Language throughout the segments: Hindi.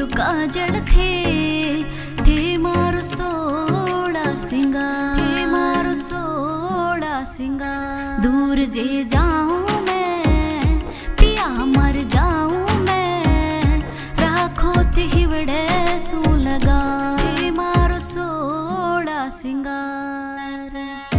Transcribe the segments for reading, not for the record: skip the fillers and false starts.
काजल थे मारो सोड़ा सिंगार, थे मारो सोड़ा सिंगार। दूर जे जाऊं मैं पिया मर जाऊं मैं, राखो थे हिवड़े सू लगा, थे मारो सोड़ा सिंगार।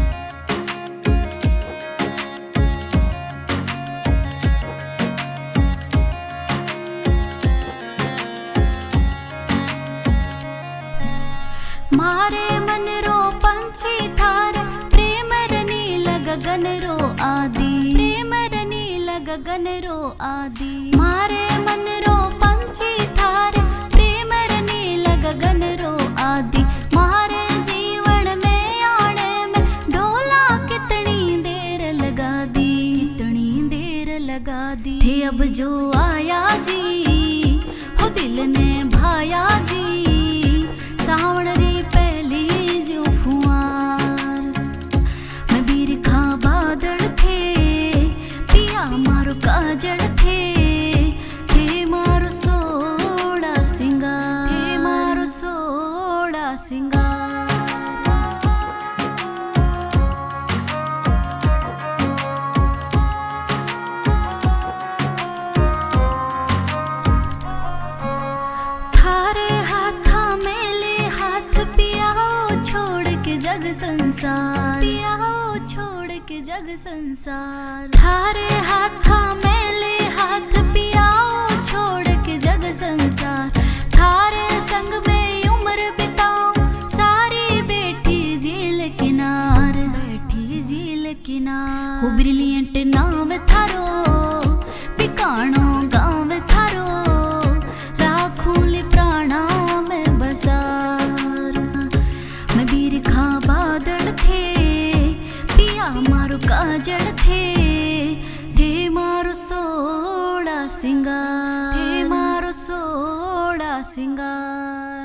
मारे मन रो पंछी थार प्रेम नील गगन रो आदि, प्रेम नील गगन रो आदि। मारे मन रो पंछी थार प्रेम नील गगन रो आदि। मारे जीवन में आने में ढोला कितनी देर लगा दी, कितनी देर लगा दी। थे अब जो आया जी हो दिल ने भाया जी, सावण री पहली जो फुआर। मैं बिरखा बादल थे पिया मारो काजल थे मारो सोड़ा सिंगार, थे मारो सोड़ा सिंगार। जग संसार पिया हो छोड़ के जग संसार। थारे हाथा मेले हाथ पिया हो छोड़ के जग संसार। थारे संग में उम्र बिताऊं सारी बैठी झील किनार, बैठी झील किनार। हो ब्रिलियंट नाम थारो पिकाणो गाँव थारो, राखूली प्राणा में बसार। मैं बिरखा बादल थे पिया मारो काजल थे मारो सोड़ा सिंगार, थे मारो सोड़ा सिंगार।